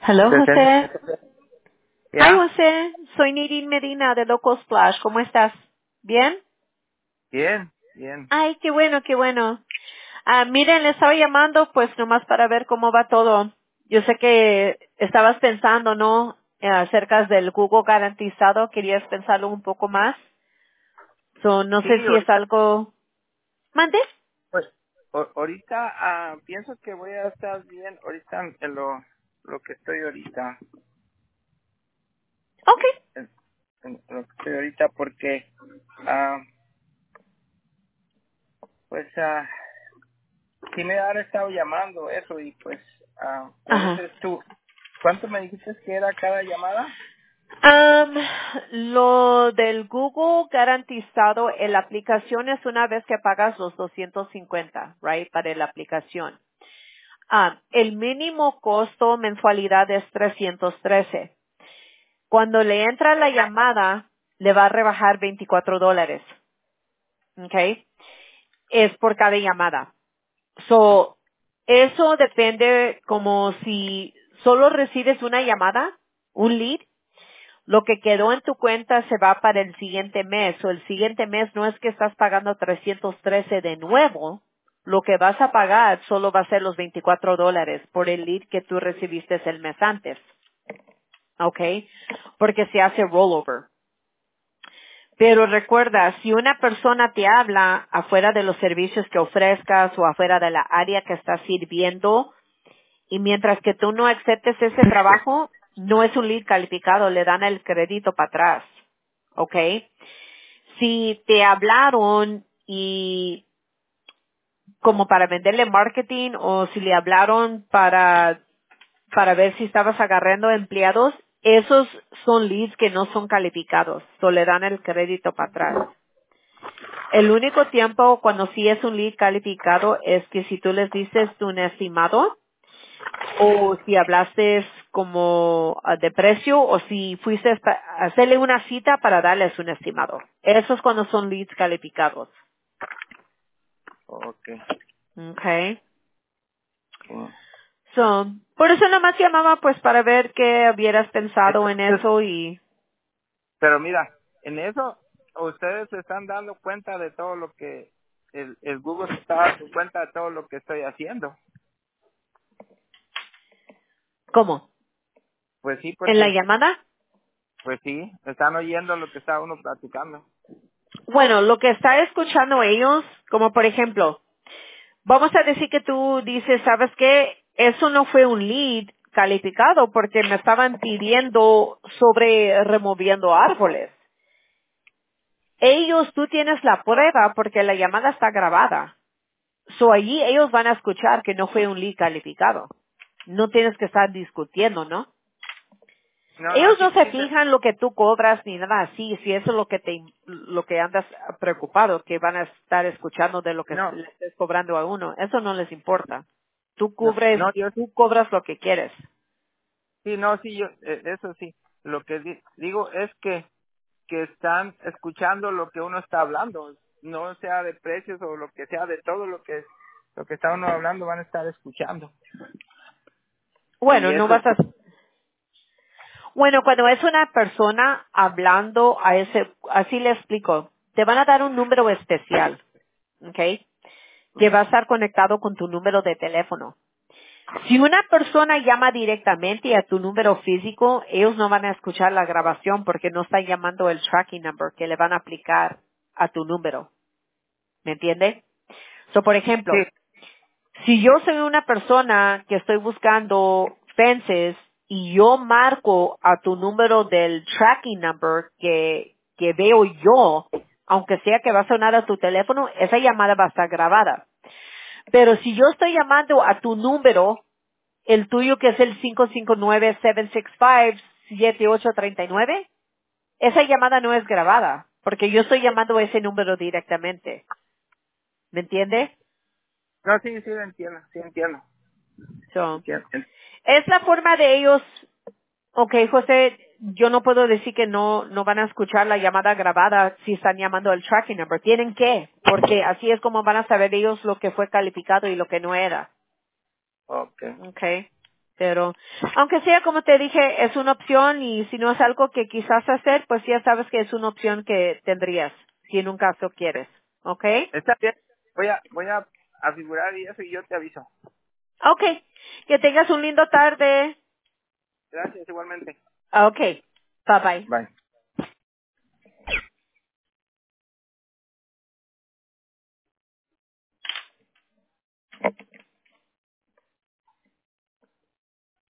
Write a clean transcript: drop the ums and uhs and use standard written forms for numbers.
Hello, José. Hi, ¿Ya? José. Soy Nirin Medina de Local Splash. ¿Cómo estás? ¿Bien? Bien, bien. Ay, qué bueno, qué bueno. Miren, le estaba llamando pues nomás para ver cómo va todo. Yo sé que estabas pensando, ¿no? Acerca del Google garantizado. Querías pensarlo un poco más. No Sí, sé si es ahorita, algo... ¿Mande? pues, ahorita pienso que voy a estar bien ahorita en lo que estoy ahorita, Okay. en lo que estoy ahorita porque, ah, pues, sí me han estado llamando eso y pues, a Ajá. veces tú, ¿cuánto me dijiste que era cada llamada? Am, lo del Google garantizado en la aplicación es una vez que pagas los 250, right, para la aplicación. El mínimo costo mensualidad es 313. Cuando le entra la llamada, le va a rebajar $24, okay? Es por cada llamada. Eso depende como si solo recibes una llamada, un lead, lo que quedó en tu cuenta se va para el siguiente mes, o el siguiente mes no es que estás pagando 313 de nuevo, lo que vas a pagar solo va a ser los $24 por el lead que tú recibiste el mes antes, ¿ok? Porque se hace rollover. Pero recuerda, si una persona te habla afuera de los servicios que ofrezcas o afuera de la área que estás sirviendo, y mientras que tú no aceptes ese trabajo, no es un lead calificado, le dan el crédito para atrás. ¿Ok? Si te hablaron y como para venderle marketing o si le hablaron para ver si estabas agarrando empleados, esos son leads que no son calificados, so le dan el crédito para atrás. El único tiempo cuando sí es un lead calificado es que si tú les dices un estimado, o si hablaste como de precio o si fuiste a hacerle una cita para darles un estimado. Eso es cuando son leads calificados. Okay. Okay. Mm. Por eso nomás llamaba pues para ver qué hubieras pensado en Entonces, eso y pero mira, en eso ustedes se están dando cuenta de todo lo que el Google se está dando cuenta de todo lo que estoy haciendo. ¿cómo? Pues sí, ¿En la porque, llamada? pues sí, están oyendo lo que está uno platicando. Bueno, lo que está escuchando ellos, como por ejemplo, vamos a decir que tú dices, ¿sabes qué? Eso no fue un lead calificado porque me estaban pidiendo sobre removiendo árboles. Ellos, tú tienes la prueba porque la llamada está grabada. Allí ellos van a escuchar que no fue un lead calificado. No tienes que estar discutiendo, ¿no? No, no, Ellos sí, no se sí, fijan lo que tú cobras ni nada así, si eso es lo que andas preocupado, que van a estar escuchando de lo que no, le estés cobrando a uno. Eso no les importa. no, yo, Tú cobras lo que quieres. sí, no, sí, yo, eso sí, lo que digo es que están escuchando lo que uno está hablando, no sea de precios o lo que sea, de todo lo que está uno hablando van a estar escuchando. Y Bueno, no eso, vas a, bueno, cuando es una persona hablando a ese, así le explico, te van a dar un número especial, ¿ok? Que va a estar conectado con tu número de teléfono. Si una persona llama directamente a tu número físico, ellos no van a escuchar la grabación porque no están llamando el tracking number que le van a aplicar a tu número. ¿Me entiende? Por sí, ejemplo, si yo soy una persona que estoy buscando fences y yo marco a tu número del tracking number que veo yo, aunque sea que va a sonar a tu teléfono, esa llamada va a estar grabada. Pero si yo estoy llamando a tu número, el tuyo que es el 559-765-7839, esa llamada no es grabada, porque yo estoy llamando a ese número directamente. ¿Me entiende? no, sí, sí, lo entiendo, sí, entiendo, So, entiendo. es la forma de ellos. Ok, José, yo no puedo decir que no van a escuchar la llamada grabada si están llamando al tracking number. Tienen que, porque así es como van a saber ellos lo que fue calificado y lo que no era. Okay. Okay. Pero, aunque sea como te dije, es una opción y si no es algo que quizás hacer, pues ya sabes que es una opción que tendrías, si en un caso quieres. ¿Ok? Está bien. Voy a figurar y eso y yo te aviso. Ok. Que tengas un lindo tarde. Gracias igualmente. Ok. Bye bye. Bye.